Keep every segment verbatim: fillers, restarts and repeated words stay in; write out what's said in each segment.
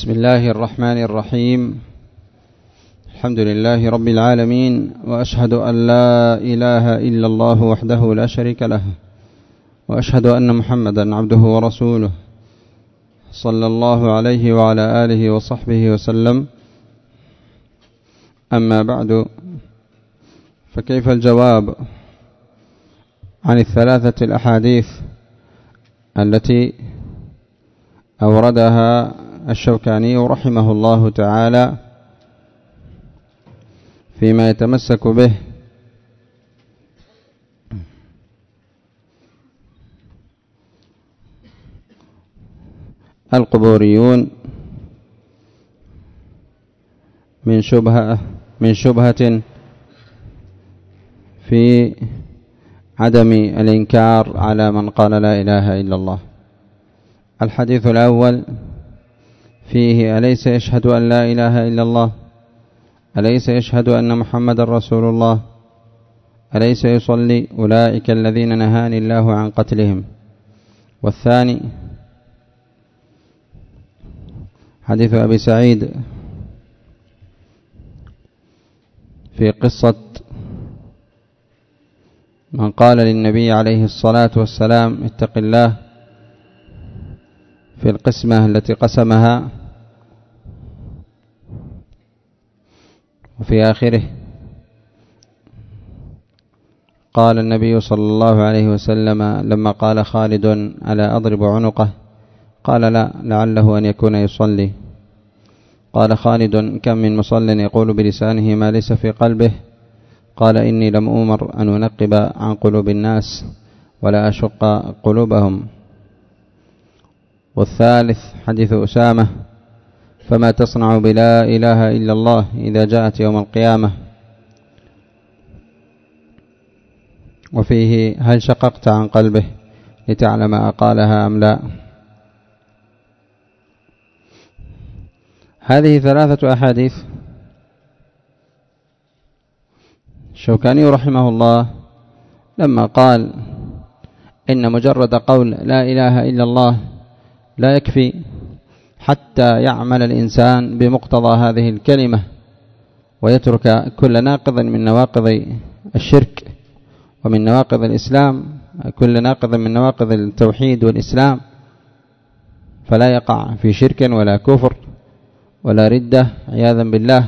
بسم الله الرحمن الرحيم. الحمد لله رب العالمين، وأشهد أن لا إله إلا الله وحده لا شريك له، وأشهد أن محمدا عبده ورسوله، صلى الله عليه وعلى آله وصحبه وسلم. أما بعد، فكيف الجواب عن الثلاثة الأحاديث التي أوردها الشوكاني رحمه الله تعالى فيما يتمسك به القبوريون من شبهة من شبهة في عدم الإنكار على من قال لا إله إلا الله. الحديث الأول فيه: أليس يشهد أن لا إله إلا الله؟ أليس يشهد أن محمد رسول الله؟ أليس يصلي؟ أولئك الذين نهاني الله عن قتلهم. والثاني حديث أبي سعيد في قصة من قال للنبي عليه الصلاة والسلام اتق الله في القسمة التي قسمها، وفي آخره قال النبي صلى الله عليه وسلم لما قال خالد ألا أضرب عنقه؟ قال لا، لعله أن يكون يصلي. قال خالد كم من مصل يقول بلسانه ما ليس في قلبه؟ قال إني لم أمر أن أنقب عن قلوب الناس ولا أشق قلوبهم. والثالث حديث أسامة فما تصنع بلا إله إلا الله إذا جاءت يوم القيامة؟ وفيه هل شققت عن قلبه لتعلم أقالها أم لا؟ هذه ثلاثة أحاديث الشوكاني رحمه الله لما قال إن مجرد قول لا إله إلا الله لا يكفي حتى يعمل الإنسان بمقتضى هذه الكلمة ويترك كل ناقض من نواقض الشرك ومن نواقض الإسلام، كل ناقض من نواقض التوحيد والإسلام، فلا يقع في شرك ولا كفر ولا ردة عياذا بالله.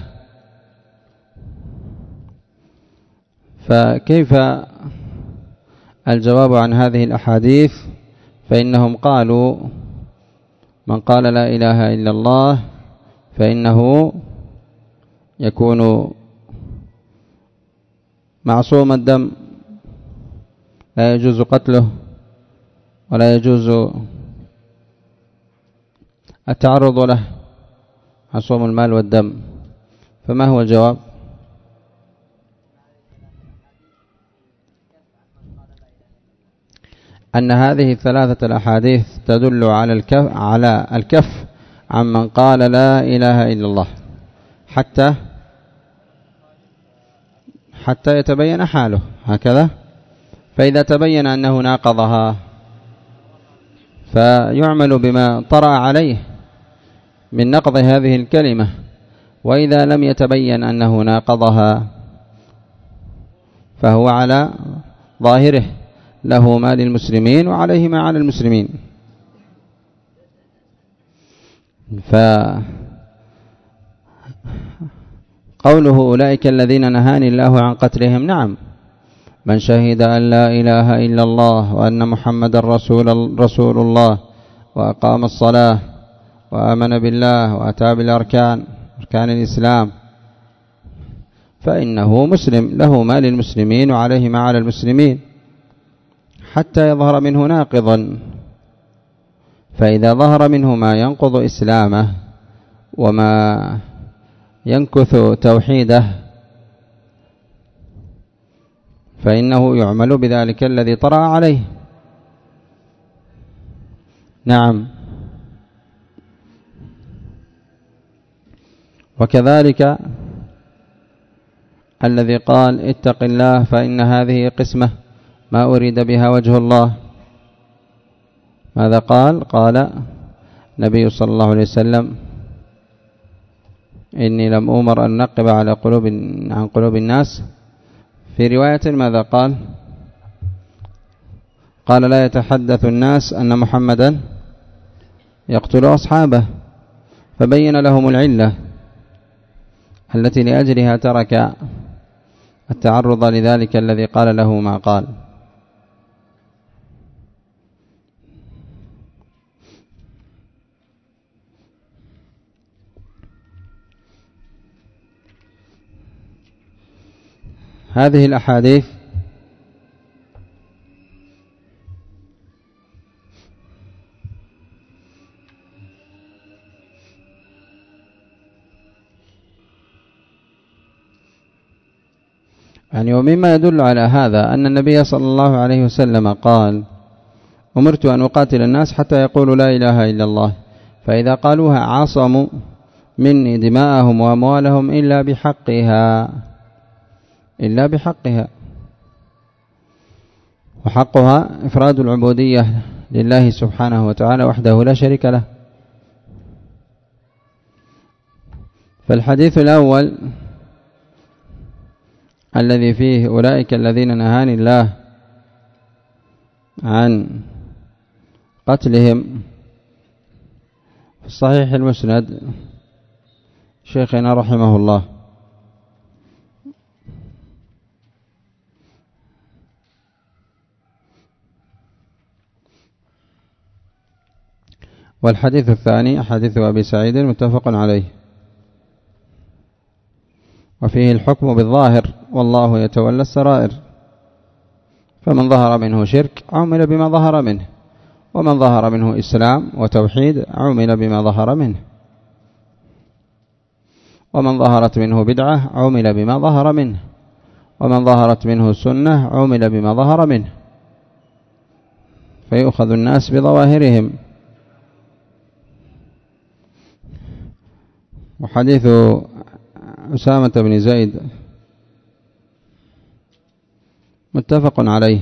فكيف الجواب عن هذه الأحاديث؟ فإنهم قالوا من قال لا إله إلا الله فإنه يكون معصوم الدم، لا يجوز قتله ولا يجوز التعرض له، معصوم المال والدم. فما هو الجواب؟ أن هذه الثلاثة الأحاديث تدل على الكف على الكف عمن قال لا إله إلا الله حتى حتى يتبين حاله هكذا. فإذا تبين أنه ناقضها فيعمل بما طرأ عليه من نقض هذه الكلمة، وإذا لم يتبين أنه ناقضها فهو على ظاهره له ما للمسلمين وعليه ما على المسلمين. فقوله أولئك الذين نهاني الله عن قتلهم، نعم، من شهد أن لا إله إلا الله وأن محمد رسول رسول الله وأقام الصلاة وآمن بالله وأتى بالأركان أركان الإسلام فإنه مسلم، له ما للمسلمين وعليه ما على المسلمين حتى يظهر منه ناقضا. فإذا ظهر منه ما ينقض إسلامه وما ينكث توحيده فإنه يعمل بذلك الذي طرأ عليه. نعم. وكذلك الذي قال اتق الله فإن هذه قسمة ما أريد بها وجه الله، ماذا قال؟ قال النبي صلى الله عليه وسلم إني لم أمر أن نقب على قلوب عن قلوب الناس. في رواية ماذا قال؟ قال لا يتحدث الناس أن محمدا يقتل أصحابه، فبين لهم العلة التي لأجلها ترك التعرض لذلك الذي قال له ما قال. هذه الأحاديث يعني ومما يدل على هذا أن النبي صلى الله عليه وسلم قال أمرت أن أقاتل الناس حتى يقولوا لا إله إلا الله، فإذا قالوها عصموا مني دماءهم وأموالهم إلا بحقها إلا بحقها وحقها إفراد العبودية لله سبحانه وتعالى وحده لا شريك له. فالحديث الأول الذي فيه أولئك الذين نهاني الله عن قتلهم في الصحيح المسند شيخنا رحمه الله. والحديث الثاني حديث أبي سعيد متفق عليه، وفيه الحكم بالظاهر والله يتولى السرائر، فمن ظهر منه شرك عمل بما ظهر منه، ومن ظهر منه إسلام وتوحيد عمل بما ظهر منه، ومن ظهرت منه بدعة عمل بما ظهر منه، ومن ظهرت منه سنة عمل بما ظهر منه، فيؤخذ الناس بظواهرهم. وحديث أسامة بن زيد متفق عليه.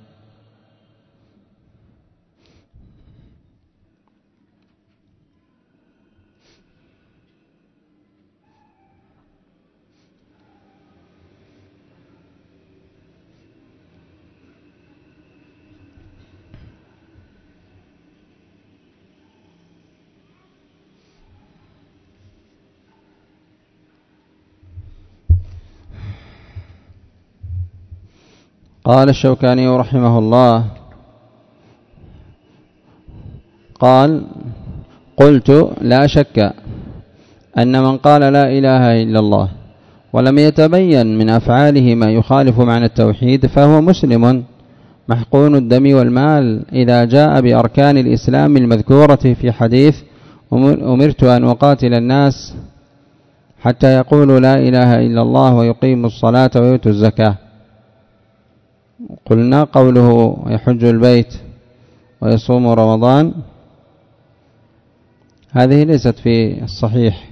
قال الشوكاني رحمه الله قال قلت لا شك أن من قال لا إله إلا الله ولم يتبين من أفعاله ما يخالف معنى التوحيد فهو مسلم محقون الدم والمال إذا جاء بأركان الإسلام المذكورة في حديث أمرت أن أقاتل الناس حتى يقولوا لا إله إلا الله ويقيموا الصلاة ويؤتوا الزكاة. قلنا قوله يحج البيت ويصوم رمضان هذه ليست في الصحيح،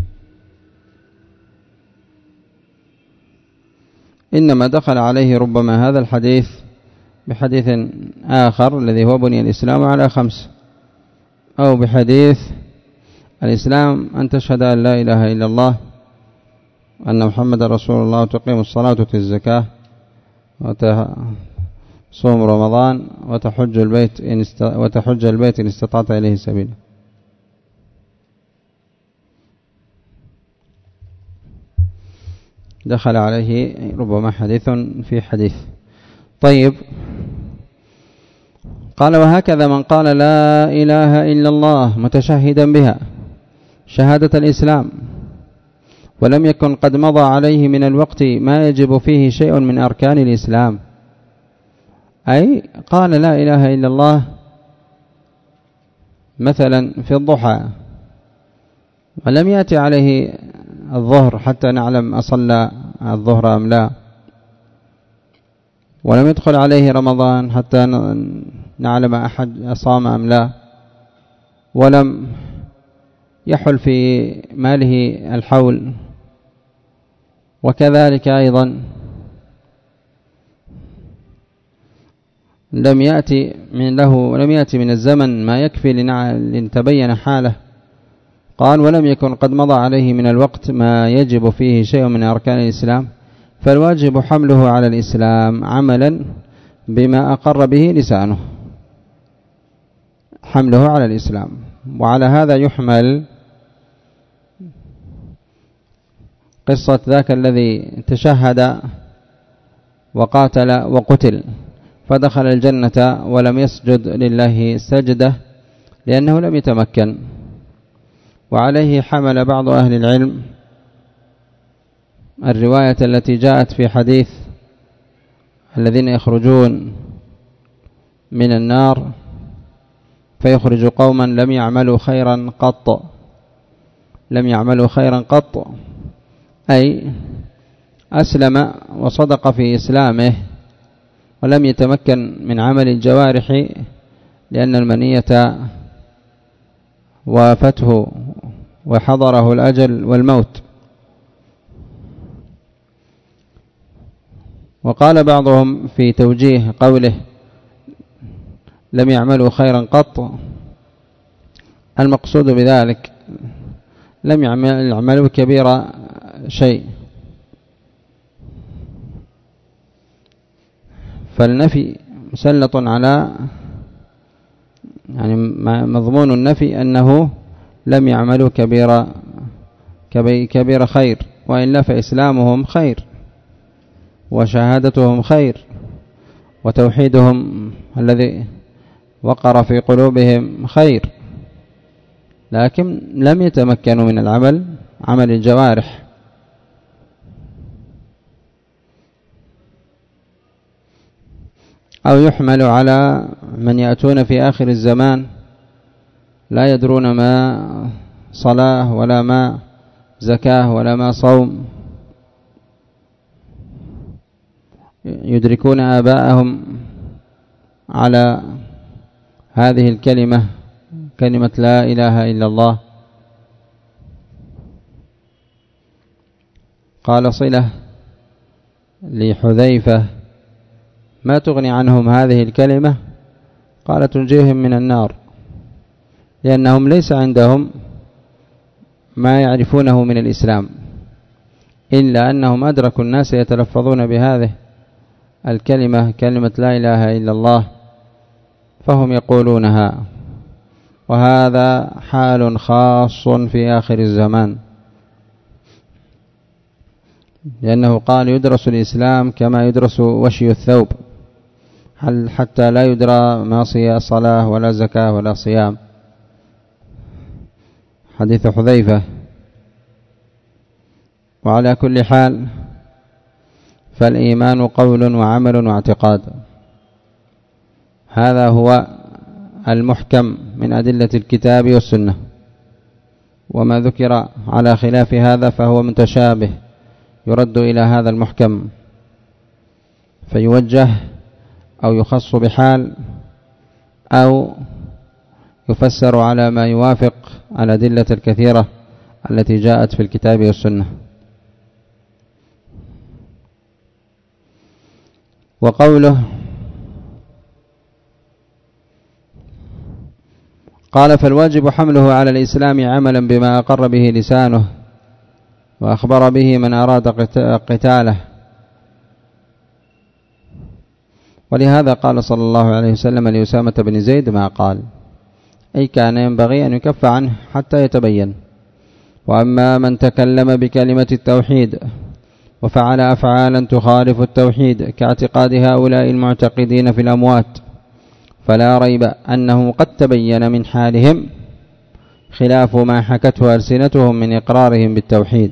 إنما دخل عليه ربما هذا الحديث بحديث آخر الذي هو بني الإسلام على خمس، أو بحديث الإسلام أن تشهد أن لا إله إلا الله وأن محمد رسول الله وتقيم الصلاة وتؤتي الزكاة وتصوم رمضان وتحج البيت إن است... وتحج البيت إن استطعت إليه سبيلا. دخل عليه ربما حديث في حديث. طيب، قال وهكذا من قال لا إله إلا الله متشهدا بها شهادة الإسلام ولم يكن قد مضى عليه من الوقت ما يجب فيه شيء من أركان الإسلام، أي قال لا إله إلا الله مثلا في الضحى ولم يأتي عليه الظهر حتى نعلم أصلى الظهر أم لا، ولم يدخل عليه رمضان حتى نعلم أحد أصام أم لا، ولم يحل في ماله الحول، وكذلك أيضا لم يأتي من له لم يأتي من الزمن ما يكفي لنتبين حاله، قال ولم يكن قد مضى عليه من الوقت ما يجب فيه شيء من أركان الإسلام، فالواجب حمله على الإسلام عملا بما أقر به لسانه، حمله على الإسلام. وعلى هذا يحمل قصة ذاك الذي تشهد وقاتل وقتل فدخل الجنة ولم يسجد لله سجدة لأنه لم يتمكن. وعليه حمل بعض أهل العلم الرواية التي جاءت في حديث الذين يخرجون من النار فيخرج قوما لم يعملوا خيرا قط، لم يعملوا خيرا قط أي أسلم وصدق في إسلامه ولم يتمكن من عمل الجوارح لأن المنية وافته وحضره الأجل والموت. وقال بعضهم في توجيه قوله لم يعملوا خيرا قط المقصود بذلك لم يعملوا كبير شيء، فالنفي مسلط على يعني مضمون النفي أنه لم يعملوا كبير كبير خير، وإلا فإسلامهم خير وشهادتهم خير وتوحيدهم الذي وقر في قلوبهم خير، لكن لم يتمكنوا من العمل عمل الجوارح. أو يحمل على من يأتون في آخر الزمان لا يدرون ما صلاة ولا ما زكاة ولا ما صوم، يدركون آباءهم على هذه الكلمة كلمة لا إله إلا الله. قال صلة لحذيفة ما تغني عنهم هذه الكلمة؟ قال تنجيهم من النار، لأنهم ليس عندهم ما يعرفونه من الإسلام إلا أنهم أدركوا الناس يتلفظون بهذه الكلمة كلمة لا إله إلا الله فهم يقولونها، وهذا حال خاص في آخر الزمان، لأنه قال يدرس الإسلام كما يدرس وشي الثوب حتى لا يدرى ما صيام صلاة ولا زكاة ولا صيام، حديث حذيفة. وعلى كل حال فالإيمان قول وعمل واعتقاد، هذا هو المحكم من أدلة الكتاب والسنة، وما ذكر على خلاف هذا فهو متشابه يرد إلى هذا المحكم فيوجه أو يخص بحال أو يفسر على ما يوافق الأدلة الكثيرة التي جاءت في الكتاب والسنة. وقوله قال فالواجب حمله على الإسلام عملا بما أقر به لسانه وأخبر به من أراد قتاله. ولهذا قال صلى الله عليه وسلم لأسامة بن زيد ما قال، أي كان ينبغي أن يكف عنه حتى يتبين. وأما من تكلم بكلمة التوحيد وفعل أفعالا تخالف التوحيد كاعتقاد هؤلاء المعتقدين في الأموات فلا ريب أنه قد تبين من حالهم خلاف ما حكته ألسنتهم من إقرارهم بالتوحيد.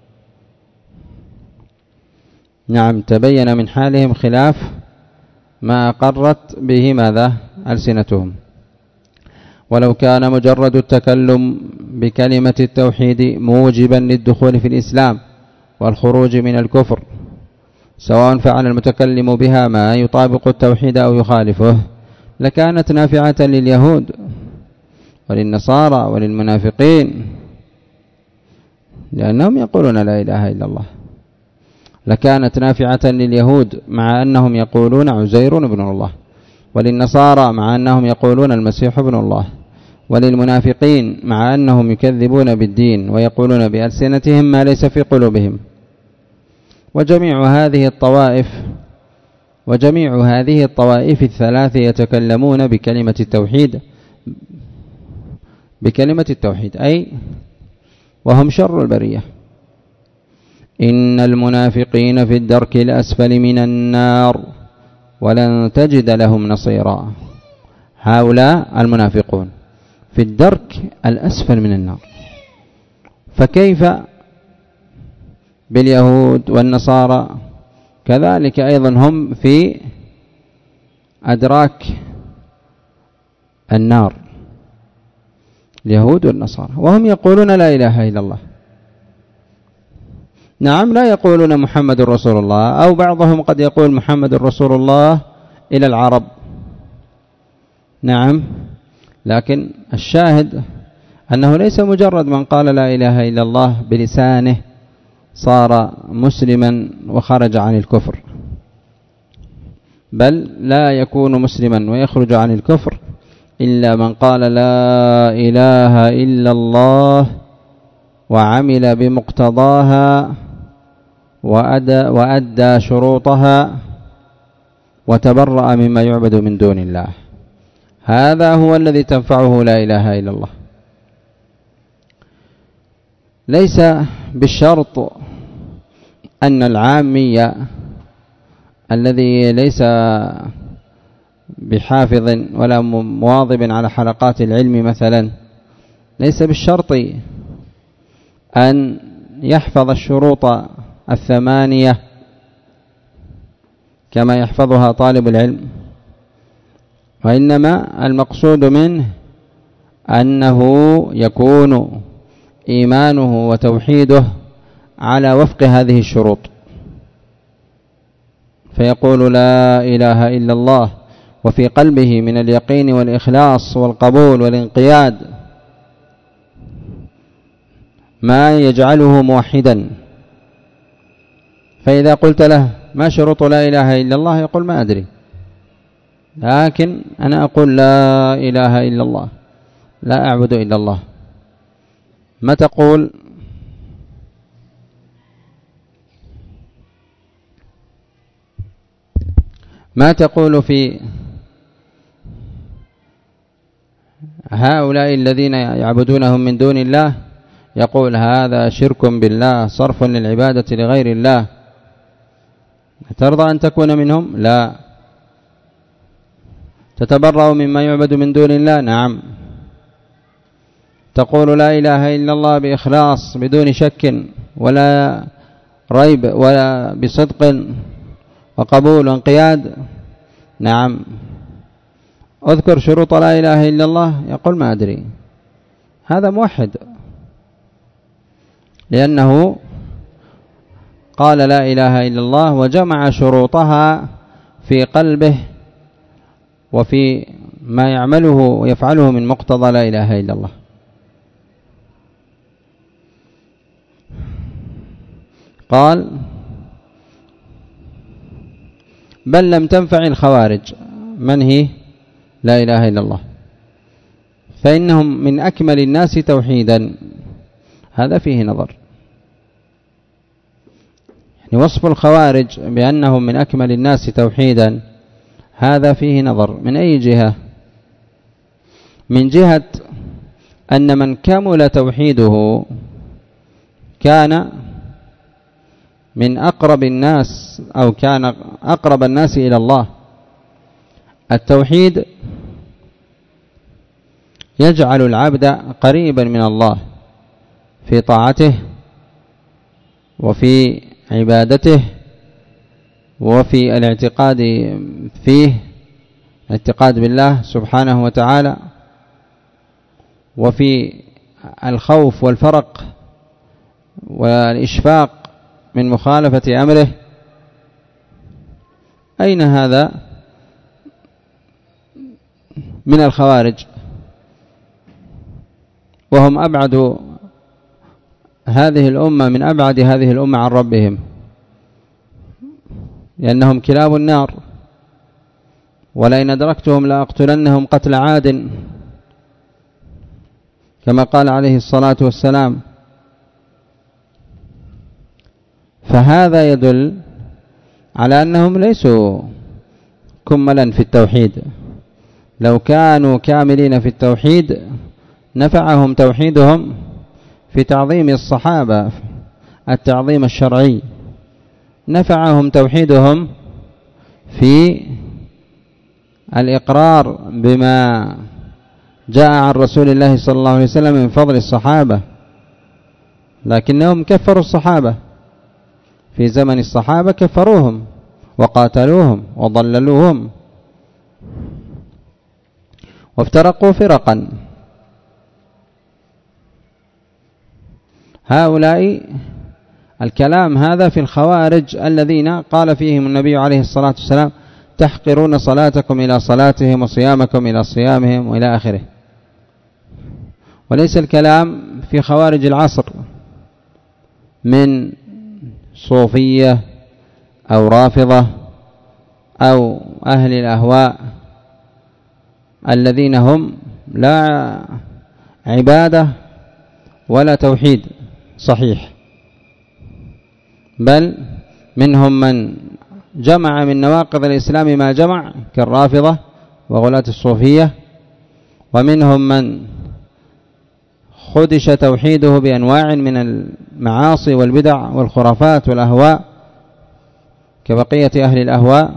نعم، تبين من حالهم خلاف ما أقرت به ماذا ألسنتهم. ولو كان مجرد التكلم بكلمة التوحيد موجبا للدخول في الإسلام والخروج من الكفر، سواء فعل المتكلم بها ما يطابق التوحيد أو يخالفه، لكانت نافعة لليهود وللنصارى وللمنافقين لأنهم يقولون لا إله إلا الله، لكانت نافعة لليهود مع أنهم يقولون عزير ابن الله، وللنصارى مع أنهم يقولون المسيح ابن الله، وللمنافقين مع أنهم يكذبون بالدين ويقولون بألسنتهم ما ليس في قلوبهم. وجميع هذه الطوائف وجميع هذه الطوائف الثلاث يتكلمون بكلمة التوحيد بكلمة التوحيد أي وهم شر البرية. إن المنافقين في الدرك الأسفل من النار ولن تجد لهم نصيرا. هؤلاء المنافقون في الدرك الأسفل من النار، فكيف باليهود والنصارى؟ كذلك أيضا هم في أدراك النار، اليهود والنصارى، وهم يقولون لا إله إلا الله. نعم، لا يقولون محمد رسول الله، أو بعضهم قد يقول محمد رسول الله إلى العرب، نعم، لكن الشاهد أنه ليس مجرد من قال لا إله إلا الله بلسانه صار مسلما وخرج عن الكفر، بل لا يكون مسلما ويخرج عن الكفر إلا من قال لا إله إلا الله وعمل بمقتضاها وأدى, وأدى شروطها وتبرأ مما يعبد من دون الله. هذا هو الذي تنفعه لا إله إلا الله. ليس بالشرط أن العامي الذي ليس بحافظ ولا مواظب على حلقات العلم مثلا، ليس بالشرط أن يحفظ الشروط الثمانية كما يحفظها طالب العلم، وإنما المقصود منه أنه يكون إيمانه وتوحيده على وفق هذه الشروط، فيقول لا إله إلا الله وفي قلبه من اليقين والإخلاص والقبول والانقياد ما يجعله موحدا. فإذا قلت له ما شروط لا إله إلا الله يقول ما أدري، لكن أنا أقول لا إله إلا الله، لا أعبد إلا الله. ما تقول؟ ما تقول في هؤلاء الذين يعبدونهم من دون الله؟ يقول هذا شرك بالله، صرف للعبادة لغير الله. ترضى أن تكون منهم؟ لا. تتبرأ مما يعبد من دون الله؟ نعم. تقول لا إله إلا الله بإخلاص بدون شك ولا ريب ولا بصدق وقبول وانقياد؟ نعم. أذكر شروط لا إله إلا الله؟ يقول ما أدري. هذا موحد، لأنه قال لا إله إلا الله وجمع شروطها في قلبه وفي ما يعمله ويفعله من مقتضى لا إله إلا الله. قال بل لم تنفع الخوارج. من هي لا إله إلا الله؟ فإنهم من أكمل الناس توحيدا. هذا فيه نظر، يعني وصف الخوارج بأنهم من أكمل الناس توحيدا هذا فيه نظر. من أي جهة؟ من جهة أن من كمل توحيده كان من أقرب الناس أو كان أقرب الناس إلى الله. التوحيد يجعل العبد قريبا من الله في طاعته وفي عبادته وفي الاعتقاد فيه، الاعتقاد بالله سبحانه وتعالى، وفي الخوف والفرق والإشفاق من مخالفة أمره. أين هذا من الخوارج؟ وهم أبعد هذه الأمة من أبعد هذه الأمة عن ربهم، لأنهم كلاب النار، ولئن أدركتهم لأقتلنهم قتل عاد. كما قال عليه الصلاة والسلام. فهذا يدل على أنهم ليسوا كملا في التوحيد. لو كانوا كاملين في التوحيد نفعهم توحيدهم في تعظيم الصحابة التعظيم الشرعي، نفعهم توحيدهم في الإقرار بما جاء عن رسول الله صلى الله عليه وسلم من فضل الصحابة، لكنهم كفروا الصحابة في زمن الصحابة، كفروهم وقاتلوهم وضللوهم وافترقوا فرقا. هؤلاء الكلام هذا في الخوارج الذين قال فيهم النبي عليه الصلاة والسلام تحقرون صلاتكم إلى صلاتهم وصيامكم إلى صيامهم وإلى آخره. وليس الكلام في خوارج العصر من صوفية أو رافضة أو أهل الأهواء الذين هم لا عبادة ولا توحيد صحيح، بل منهم من جمع من نواقض الإسلام ما جمع كالرافضة وغلاة الصوفية، ومنهم من خدش توحيده بأنواع من المعاصي والبدع والخرافات والأهواء كبقية أهل الأهواء،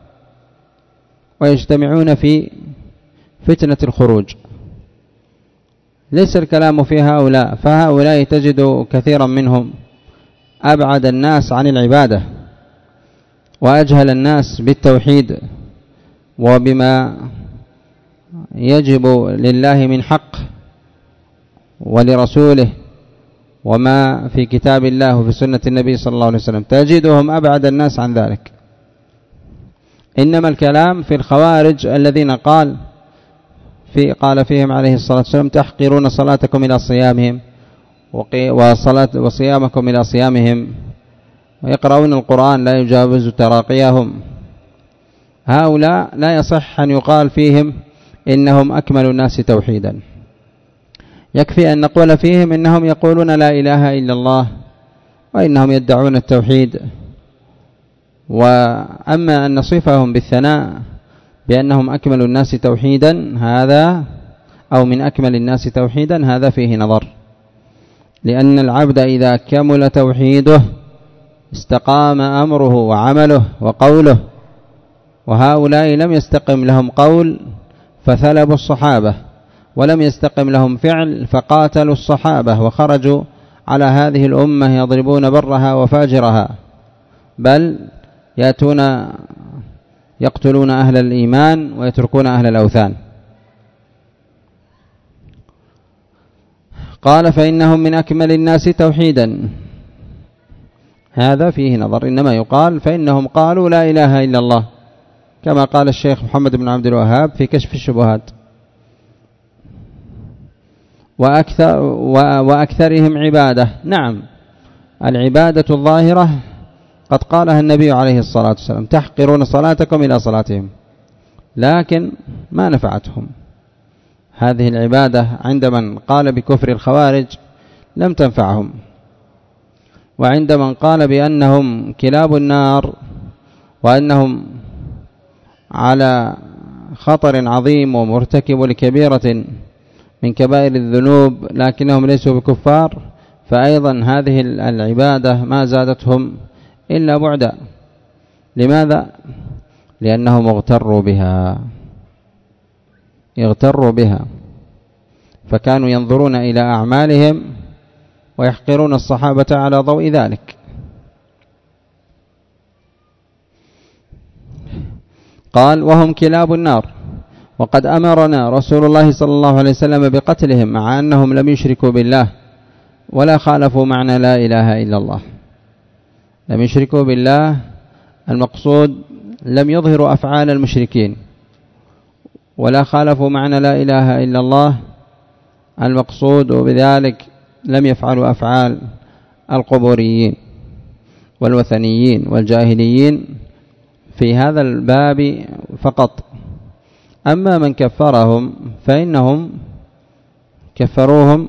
ويجتمعون في فتنة الخروج. ليس الكلام في هؤلاء، فهؤلاء تجد كثيرا منهم أبعد الناس عن العبادة وأجهل الناس بالتوحيد وبما يجب لله من حق ولرسوله وما في كتاب الله وفي سنة النبي صلى الله عليه وسلم، تجدهم أبعد الناس عن ذلك. إنما الكلام في الخوارج الذين قال في قال فيهم عليه الصلاة والسلام تحقرون صلاتكم إلى صيامهم وصلاة وصيامكم إلى صيامهم ويقرؤون القرآن لا يجاوز تراقيهم. هؤلاء لا يصح أن يقال فيهم إنهم أكمل الناس توحيدا، يكفي أن نقول فيهم إنهم يقولون لا إله إلا الله وإنهم يدعون التوحيد. وأما أن نصفهم بالثناء بأنهم أكمل الناس توحيدا هذا أو من أكمل الناس توحيدا هذا فيه نظر، لأن العبد إذا كمل توحيده استقام أمره وعمله وقوله، وهؤلاء لم يستقم لهم قول فثلبوا الصحابة، ولم يستقم لهم فعل فقاتلوا الصحابة وخرجوا على هذه الأمة يضربون برها وفاجرها، بل يأتون يقتلون أهل الإيمان ويتركون أهل الأوثان. قال فإنهم من أكمل الناس توحيدا، هذا فيه نظر. إنما يقال فإنهم قالوا لا إله إلا الله كما قال الشيخ محمد بن عبد الوهاب في كشف الشبهات. وأكثر وأكثرهم عبادة، نعم العبادة الظاهرة قد قالها النبي عليه الصلاة والسلام تحقرون صلاتكم إلى صلاتهم، لكن ما نفعتهم هذه العبادة عند من قال بكفر الخوارج، لم تنفعهم. وعند من قال بأنهم كلاب النار وأنهم على خطر عظيم ومرتكب لكبيرة من كبائر الذنوب لكنهم ليسوا بكفار، فأيضا هذه العبادة ما زادتهم إلا بعدا. لماذا؟ لأنهم اغتروا بها اغتروا بها فكانوا ينظرون إلى أعمالهم ويحقرون الصحابة على ضوء ذلك. قال وهم كلاب النار، وقد أمرنا رسول الله صلى الله عليه وسلم بقتلهم مع أنهم لم يشركوا بالله ولا خالفوا معنى لا إله إلا الله. لم يشركوا بالله المقصود لم يظهروا أفعال المشركين، ولا خالفوا معنى لا إله إلا الله المقصود وبذلك لم يفعلوا أفعال القبوريين والوثنيين والجاهليين في هذا الباب فقط. أما من كفرهم فإنهم كفروهم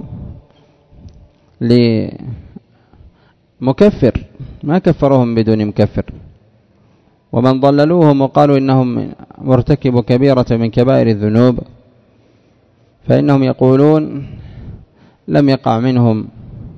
لمكفر، ما كفروهم بدون مكفر. ومن ضللوهم وقالوا إنهم مرتكب كبيرة من كبائر الذنوب فإنهم يقولون لم يقع منهم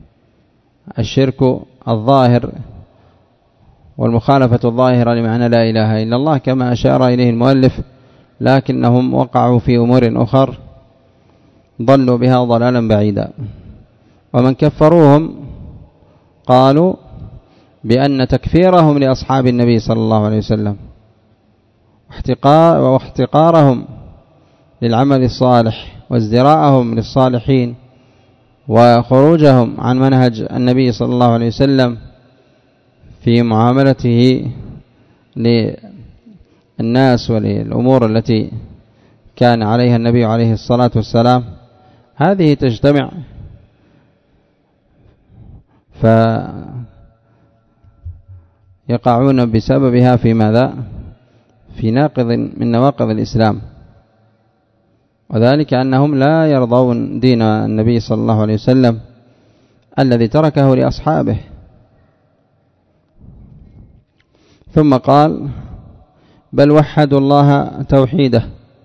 الشرك الظاهر والمخالفة الظاهرة لمعنى لا إله إلا الله كما أشار إليه المؤلف، لكنهم وقعوا في أمور أخر ضلوا بها ضلالا بعيدا. ومن كفروهم قالوا بأن تكفيرهم لأصحاب النبي صلى الله عليه وسلم واحتقارهم للعمل الصالح وازدراءهم للصالحين وخروجهم عن منهج النبي صلى الله عليه وسلم في معاملته للناس وللأمور التي كان عليها النبي عليه الصلاة والسلام، هذه تجتمع فيقعون بسببها في ماذا؟ في ناقض من نواقض الإسلام، وذلك أنهم لا يرضون دين النبي صلى الله عليه وسلم الذي تركه لأصحابه. ثم قال بل وحدوا الله توحيده،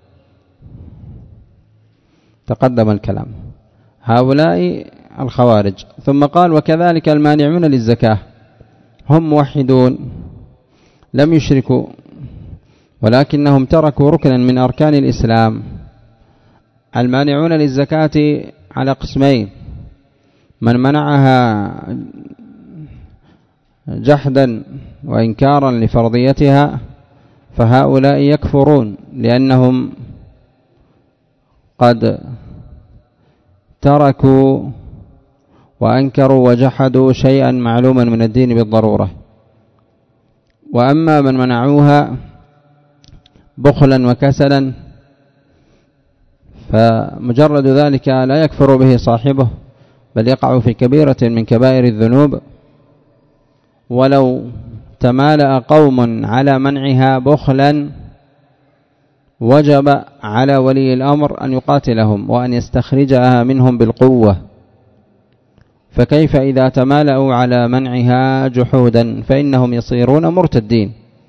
تقدم الكلام، هؤلاء الخوارج. ثم قال وكذلك المانعون للزكاة هم موحدون لم يشركوا ولكنهم تركوا ركنا من أركان الإسلام. المانعون للزكاة على قسمين: من منعها جحدا وإنكارا لفرضيتها فهؤلاء يكفرون لأنهم قد تركوا وأنكروا وجحدوا شيئا معلوما من الدين بالضرورة. وأما من منعوها بخلا وكسلا فمجرد ذلك لا يكفر به صاحبه، بل يقع في كبيرة من كبائر الذنوب. ولو تمالأ قوم على منعها بخلا وجب على ولي الأمر أن يقاتلهم وأن يستخرجها منهم بالقوة، فكيف إذا تمالأوا على منعها جحودا؟ فإنهم يصيرون مرتدين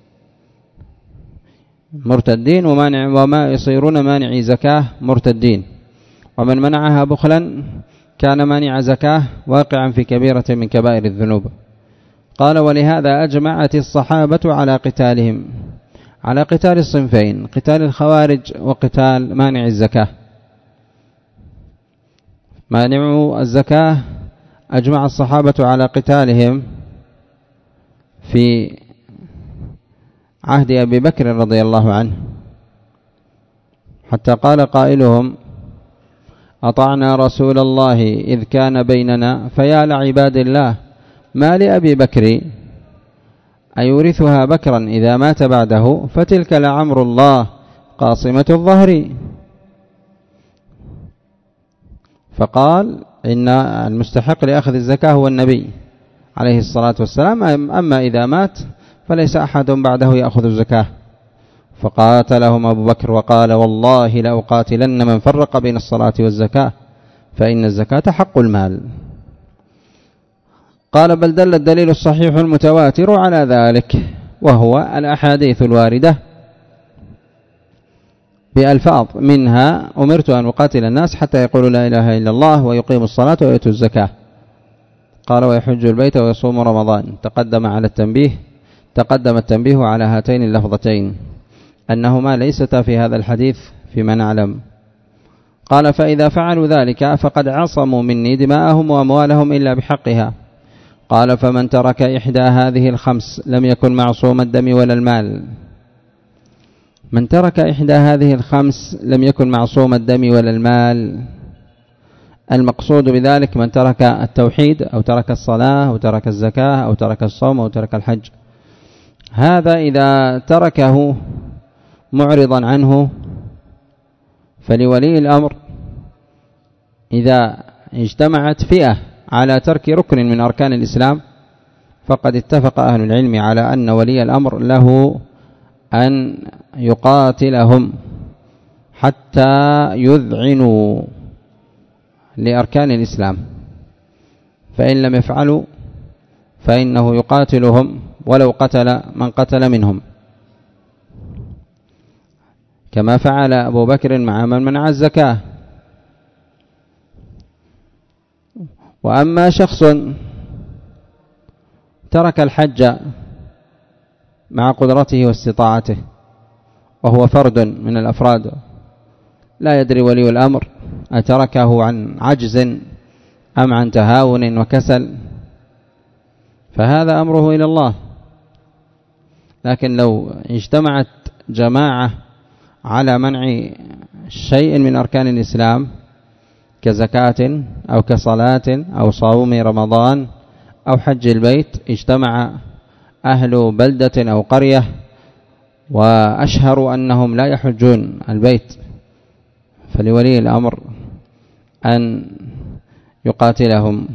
مرتدين ومانع وما يصيرون مانعي زكاة مرتدين. ومن منعها بخلا كان مانع زكاة واقعا في كبيرة من كبائر الذنوب. قال ولهذا أجمعت الصحابة على قتالهم، على قتال الصنفين، قتال الخوارج وقتال مانع الزكاة. مانع الزكاة أجمع الصحابة على قتالهم في عهد أبي بكر رضي الله عنه، حتى قال قائلهم أطعنا رسول الله إذ كان بيننا فيا لعباد الله ما لأبي بكر أيورثها بكرا إذا مات بعده فتلك لعمر الله قاصمة الظهر. فقال إن المستحق لأخذ الزكاة هو النبي عليه الصلاة والسلام، أما إذا مات فليس أحد بعده يأخذ الزكاة. فقاتلهم أبو بكر وقال والله لأقاتلن من فرق بين الصلاة والزكاة فإن الزكاة حق المال. قال بل دل الدليل الصحيح المتواتر على ذلك، وهو الأحاديث الواردة بألفاظ منها أمرت أن أقاتل الناس حتى يقولوا لا إله إلا الله ويقيموا الصلاة ويؤتوا الزكاة. قال ويحج البيت ويصوم رمضان. تقدم على التنبيه تقدم التنبيه على هاتين اللفظتين أنهما ليستا في هذا الحديث فيما نعلم. قال فإذا فعلوا ذلك فقد عصموا مني دماءهم وأموالهم إلا بحقها. قال فمن ترك إحدى هذه الخمس لم يكن معصوم الدم ولا المال. من ترك إحدى هذه الخمس لم يكن معصوم الدم ولا المال. المقصود بذلك من ترك التوحيد أو ترك الصلاة أو ترك الزكاة أو ترك الصوم أو ترك الحج. هذا إذا تركه معرضا عنه فلولي الأمر إذا اجتمعت فئة على ترك ركن من أركان الإسلام فقد اتفق أهل العلم على أن ولي الأمر له أن يقاتلهم حتى يذعنوا لأركان الإسلام، فإن لم يفعلوا فإنه يقاتلهم ولو قتل من قتل منهم، كما فعل أبو بكر مع من منع الزكاة. وأما شخص ترك الحج مع قدرته واستطاعته وهو فرد من الأفراد، لا يدري ولي الأمر أتركه عن عجز أم عن تهاون وكسل، فهذا أمره إلى الله. لكن لو اجتمعت جماعة على منع شيء من أركان الإسلام كزكاة أو كصلاة أو صوم رمضان أو حج البيت، اجتمع أهل بلدة أو قرية وأشهروا أنهم لا يحجون البيت، فلولي الأمر أن يقاتلهم.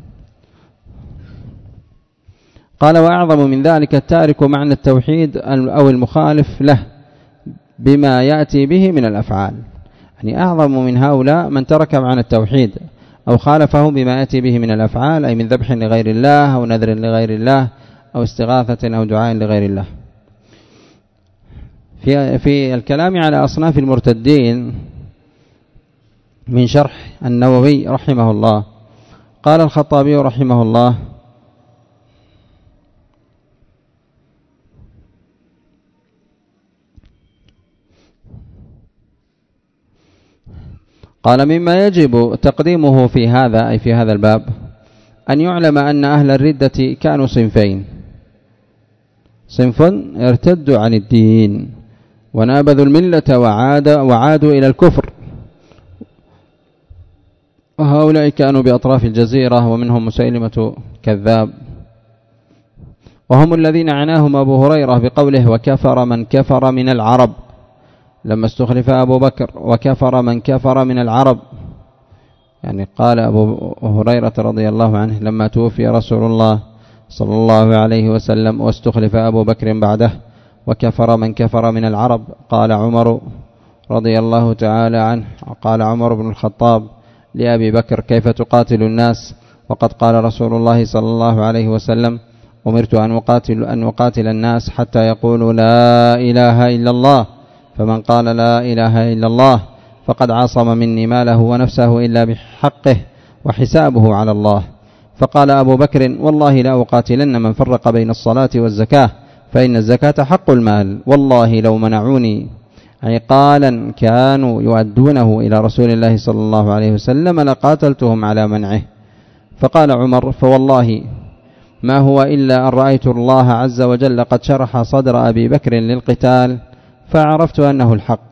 قال: وأعظم من ذلك التارك معنى التوحيد أو المخالف له بما يأتي به من الأفعال. يعني أعظم من هؤلاء من ترك معنى التوحيد أو خالفه بما يأتي به من الأفعال، أي من ذبح لغير الله أو نذر لغير الله أو استغاثة أو دعاء لغير الله. في في الكلام على أصناف المرتدين من شرح النووي رحمه الله، قال الخطابي رحمه الله: قال: مما يجب تقديمه في هذا أي في هذا الباب أن يعلم أن أهل الردة كانوا صنفين: صنف ارتدوا عن الدين ونابذوا الملة وعاد وعادوا إلى الكفر، وهؤلاء كانوا بأطراف الجزيرة، ومنهم مسيلمة كذاب، وهم الذين عناهم أبو هريرة بقوله: وكفر من كفر من العرب، لما استخلف أبو بكر: وكفر من كفر من العرب. يعني قال أبو هريرة رضي الله عنه لما توفي رسول الله صلى الله عليه وسلم واستخلف أبو بكر بعده: وكفر من كفر من العرب. قال عمر رضي الله تعالى عنه، قال عمر بن الخطاب لأبي بكر: كيف تقاتل الناس وقد قال رسول الله صلى الله عليه وسلم: أمرت أن أقاتل, أن أقاتل الناس حتى يقولوا لا إله إلا الله، فمن قال لا إله إلا الله فقد عصم مني ماله ونفسه إلا بحقه وحسابه على الله. فقال أبو بكر: والله لا أقاتلن من فرق بين الصلاة والزكاة، فإن الزكاة حق المال، والله لو منعوني عقالا كانوا يؤدونه إلى رسول الله صلى الله عليه وسلم لقاتلتهم على منعه. فقال عمر: فوالله ما هو إلا أن رأيت الله عز وجل قد شرح صدر أبي بكر للقتال فعرفت أنه الحق.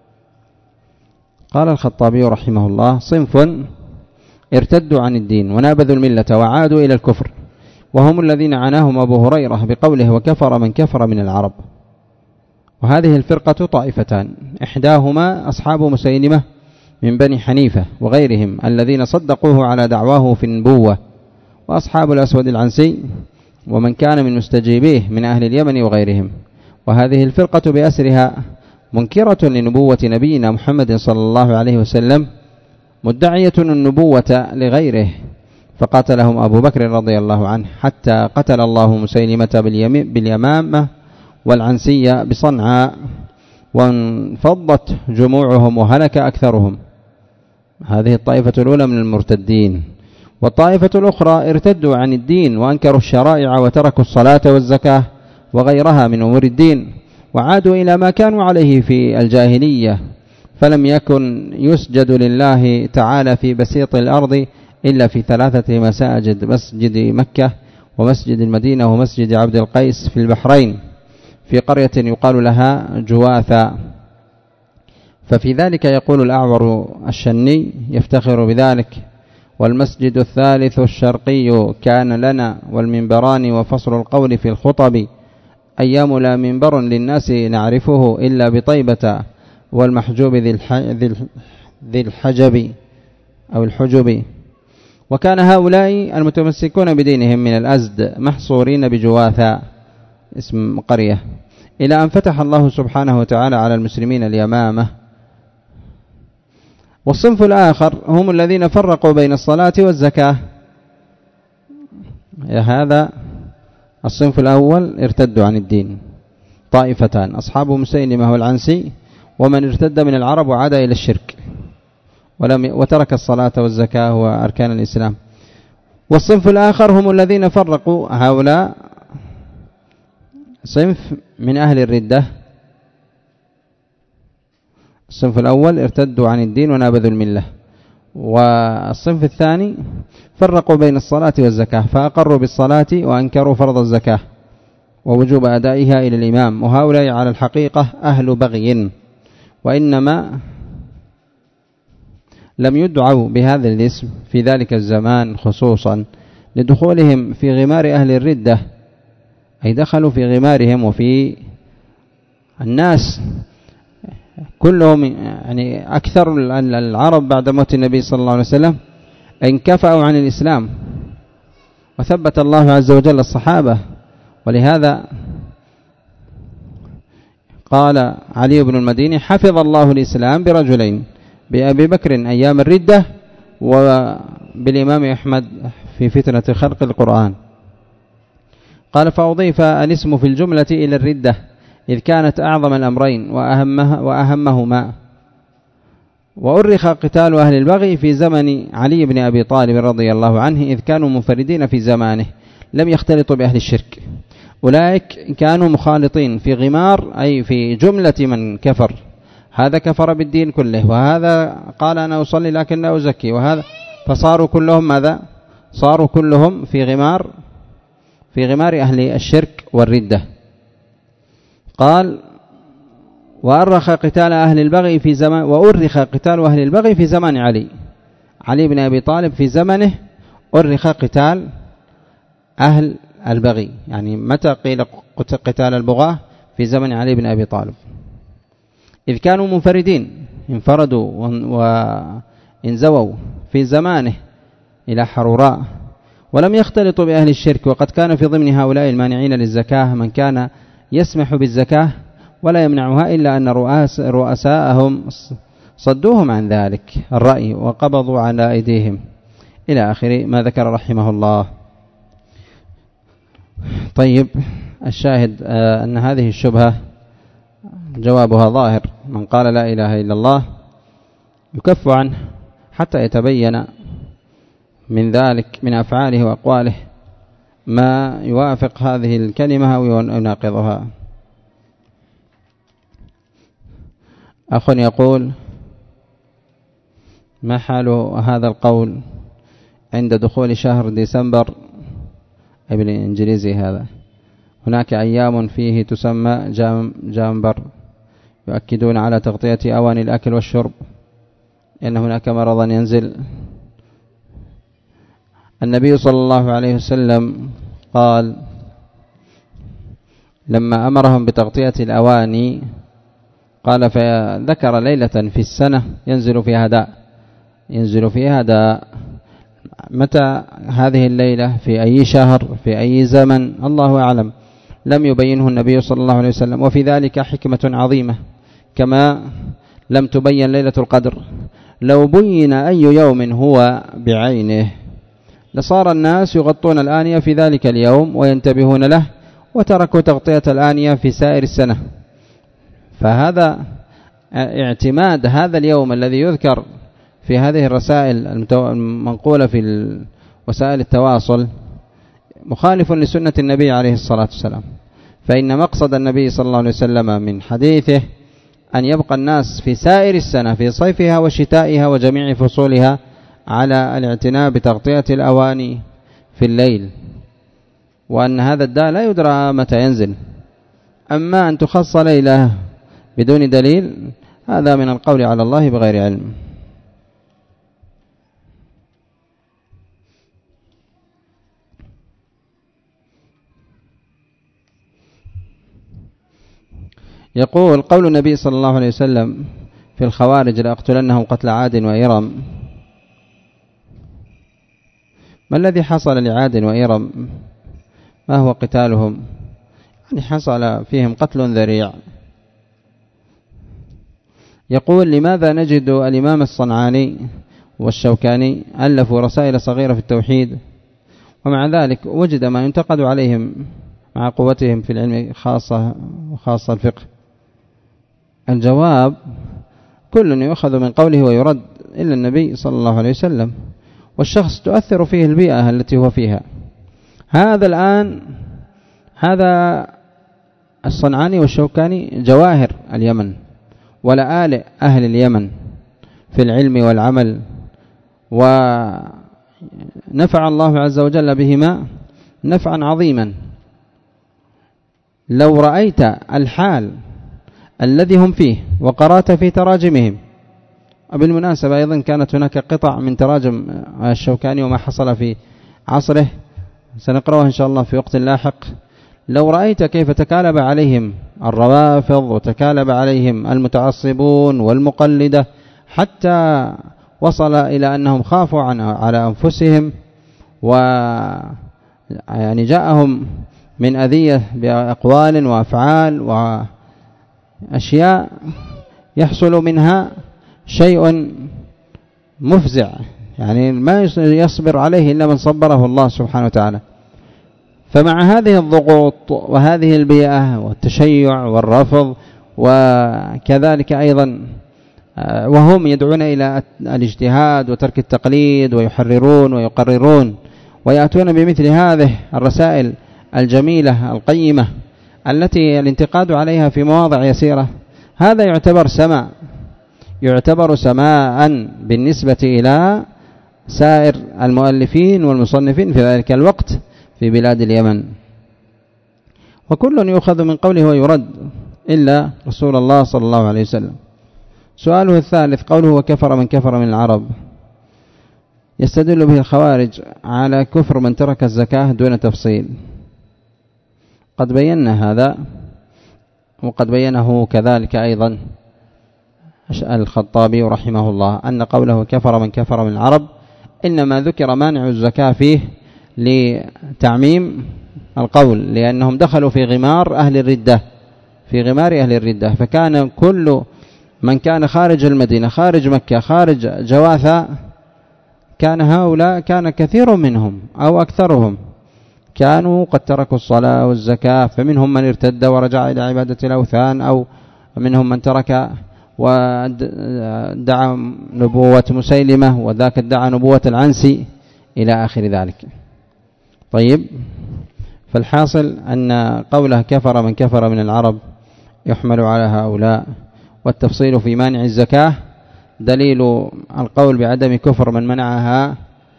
قال الخطابي رحمه الله: صنف ارتدوا عن الدين ونابذوا الملة وعادوا إلى الكفر، وهم الذين عناهم أبو هريرة بقوله: وكفر من كفر من العرب. وهذه الفرقة طائفتان: إحداهما أصحاب مسيلمة من بني حنيفة وغيرهم الذين صدقوه على دعواه في النبوة، وأصحاب الأسود العنسي ومن كان من مستجيبيه من أهل اليمن وغيرهم. وهذه الفرقة بأسرها منكرة لنبوة نبينا محمد صلى الله عليه وسلم، مدعية النبوة لغيره، فقاتلهم أبو بكر رضي الله عنه حتى قتل الله مسيلمة باليمامة والعنسية بصنعاء، وانفضت جموعهم وهلك أكثرهم. هذه الطائفة الأولى من المرتدين. والطائفة الأخرى ارتدوا عن الدين وأنكروا الشرائع وتركوا الصلاة والزكاة وغيرها من أمور الدين، وعادوا إلى ما كانوا عليه في الجاهلية، فلم يكن يسجد لله تعالى في بسيط الأرض إلا في ثلاثة مساجد: مسجد مكة ومسجد المدينة ومسجد عبد القيس في البحرين، في قرية يقال لها جواثا. ففي ذلك يقول الأعور الشني يفتخر بذلك: والمسجد الثالث الشرقي كان لنا، والمنبران وفصل القول في الخطب، أيام لا منبر للناس نعرفه إلا بطيبة، والمحجوب ذي الحجب أو الحجب. وكان هؤلاء المتمسكون بدينهم من الأزد محصورين بجواثا اسم قرية، إلى أن فتح الله سبحانه وتعالى على المسلمين اليمامة. والصنف الآخر هم الذين فرقوا بين الصلاة والزكاة. هذا الصنف الأول ارتدوا عن الدين، طائفتان: أصحاب مسيلمة والعنسي، ومن ارتد من العرب وعاد إلى الشرك ولم وترك الصلاة والزكاة وأركان الإسلام. والصنف الآخر هم الذين فرقوا، هؤلاء صنف من أهل الردة. الصنف الأول ارتدوا عن الدين ونابذوا الملة، والصنف الثاني فرقوا بين الصلاة والزكاة، فأقروا بالصلاة وأنكروا فرض الزكاة ووجوب أدائها إلى الإمام، وهؤلاء على الحقيقة أهل بغي، وإنما لم يدعوا بهذا الاسم في ذلك الزمان خصوصا لدخولهم في غمار أهل الردة، أي دخلوا في غمارهم وفي الناس كلهم، يعني أكثر العرب بعد موت النبي صلى الله عليه وسلم انكفأوا عن الإسلام، وثبت الله عز وجل الصحابة. ولهذا قال علي بن المديني: حفظ الله الإسلام برجلين، بأبي بكر أيام الردة، وبالإمام أحمد في فتنة خلق القرآن. قال: فأضيف الاسم في الجملة إلى الردة إذ كانت أعظم الأمرين وأهمها وأهمهما. وأرخ قتال أهل البغي في زمن علي بن أبي طالب رضي الله عنه، إذ كانوا منفردين في زمانه لم يختلطوا بأهل الشرك. أولئك كانوا مخالطين في غمار، أي في جملة من كفر، هذا كفر بالدين كله، وهذا قال أنا أصلي لكن لا أزكي، وهذا فصاروا كلهم ماذا؟ صاروا كلهم في غمار في غمار أهل الشرك والردة. قال: وأرخ قتال أهل البغي في زمان وأرخ قتال أهل البغي في زمان علي علي بن أبي طالب، في زمنه أرخ قتال أهل البغي. يعني متى قيل قتال البغاة؟ في زمن علي بن أبي طالب، إذ كانوا منفردين، انفردوا وانزووا في زمانه إلى حروراء، ولم يختلطوا بأهل الشرك. وقد كان في ضمن هؤلاء المانعين للزكاة من كان يسمح بالزكاة ولا يمنعها، إلا أن رؤساءهم صدوهم عن ذلك الرأي وقبضوا على أيديهم، إلى آخر ما ذكر رحمه الله. طيب، الشاهد أن هذه الشبهة جوابها ظاهر: من قال لا إله إلا الله يكف عنه حتى يتبين من ذلك من أفعاله وأقواله ما يوافق هذه الكلمة أو يناقضها. أخ يقول: ما حال هذا القول عند دخول شهر ديسمبر، أي بالإنجليزي هذا؟ هناك أيام فيه تسمى جام جامبر، يؤكدون على تغطية أواني الأكل والشرب لأن هناك مرضا ينزل. النبي صلى الله عليه وسلم قال لما أمرهم بتغطية الأواني، قال: فذكر ليلة في السنة ينزل فيها داء ينزل فيها داء متى هذه الليلة؟ في أي شهر؟ في أي زمن؟ الله أعلم، لم يبينه النبي صلى الله عليه وسلم. وفي ذلك حكمة عظيمة، كما لم تبين ليلة القدر. لو بين أي يوم هو بعينه لصار الناس يغطون الآنية في ذلك اليوم وينتبهون له، وتركوا تغطية الآنية في سائر السنة. فهذا اعتماد هذا اليوم الذي يذكر في هذه الرسائل المنقولة في وسائل التواصل مخالف لسنة النبي عليه الصلاة والسلام. فإن مقصد النبي صلى الله عليه وسلم من حديثه أن يبقى الناس في سائر السنة في صيفها وشتائها وجميع فصولها على الاعتناء بتغطية الأواني في الليل، وأن هذا الداء لا يدرى متى ينزل. أما أن تخص ليلة بدون دليل هذا من القول على الله بغير علم. يقول: قول النبي صلى الله عليه وسلم في الخوارج: لأقتلنهم قتل عاد وإرم، ما الذي حصل لعاد وإرم؟ ما هو قتالهم؟ يعني حصل فيهم قتل ذريع، يقول: لماذا نجد الإمام الصنعاني والشوكاني ألفوا رسائل صغيرة في التوحيد، ومع ذلك وجد ما ينتقد عليهم مع قوتهم في العلم خاصة وخاصة الفقه؟ الجواب: كل يؤخذ من قوله ويرد إلا النبي صلى الله عليه وسلم، والشخص تؤثر فيه البيئة التي هو فيها. هذا الآن هذا الصنعاني والشوكاني جواهر اليمن ولآلئ أهل اليمن في العلم والعمل، ونفع الله عز وجل بهما نفعا عظيما. لو رأيت الحال الذي هم فيه وقرأت في تراجمهم، وبالمناسبة أيضا كانت هناك قطع من تراجم الشوكاني وما حصل في عصره سنقرأها إن شاء الله في وقت لاحق. لو رأيت كيف تكالب عليهم الروافض وتكالب عليهم المتعصبون والمقلدة، حتى وصل إلى أنهم خافوا عن على أنفسهم، ويعني جاءهم من أذية بأقوال وأفعال وأشياء يحصل منها شيء مفزع، يعني ما يصبر عليه إلا من صبره الله سبحانه وتعالى. فمع هذه الضغوط وهذه البيئة والتشيع والرفض، وكذلك أيضا وهم يدعون إلى الاجتهاد وترك التقليد ويحررون ويقررون، ويأتون بمثل هذه الرسائل الجميلة القيمة التي الانتقاد عليها في مواضع يسيرة، هذا يعتبر سماء يعتبر سماء بالنسبة إلى سائر المؤلفين والمصنفين في ذلك الوقت في بلاد اليمن. وكل يؤخذ من قوله ويرد إلا رسول الله صلى الله عليه وسلم. سؤاله الثالث: قوله وكفر من كفر من العرب، يستدل به الخوارج على كفر من ترك الزكاة دون تفصيل. قد بينا هذا، وقد بينه كذلك أيضا الخطابي رحمه الله، أن قوله كفر من كفر من العرب إنما ذكر مانع الزكاة فيه لتعميم القول، لأنهم دخلوا في غمار أهل الردة في غمار أهل الردة فكان كل من كان خارج المدينة خارج مكة خارج جواثة، كان هؤلاء كان كثير منهم أو أكثرهم كانوا قد تركوا الصلاة والزكاة، فمنهم من ارتد ورجع إلى عبادة الأوثان، أو منهم من ترك ودعا نبوة مسيلمة وذاك ادعى نبوة العنسي إلى آخر ذلك. طيب، فالحاصل أن قوله كفر من كفر من العرب يحمل على هؤلاء، والتفصيل في مانع الزكاة دليل القول بعدم كفر من منعها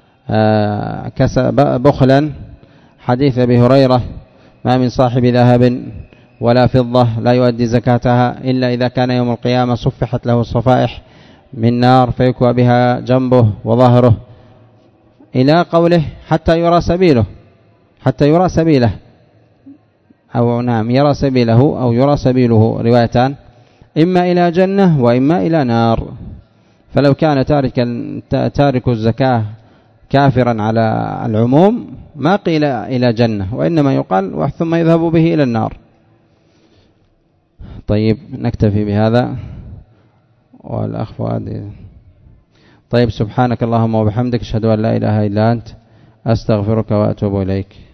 بخلا، حديث أبي هريرة: ما من صاحب ذهب ولا فضة لا يؤدي زكاتها إلا إذا كان يوم القيامة صفحت له الصفائح من نار فيكوى بها جنبه وظهره، إلى قوله حتى يرى سبيله حتى يرى سبيله أو نعم يرى سبيله أو يرى سبيله، روايتان، إما إلى جنة وإما إلى نار. فلو كان تارك تارك الزكاة كافرا على العموم ما قيل إلى جنة، وإنما يقال ثم يذهب به إلى النار. طيب، نكتفي بهذا. والأخ فؤاد. طيب، سبحانك اللهم وبحمدك، أشهد أن لا إله إلا أنت، أستغفرك وأتوب إليك.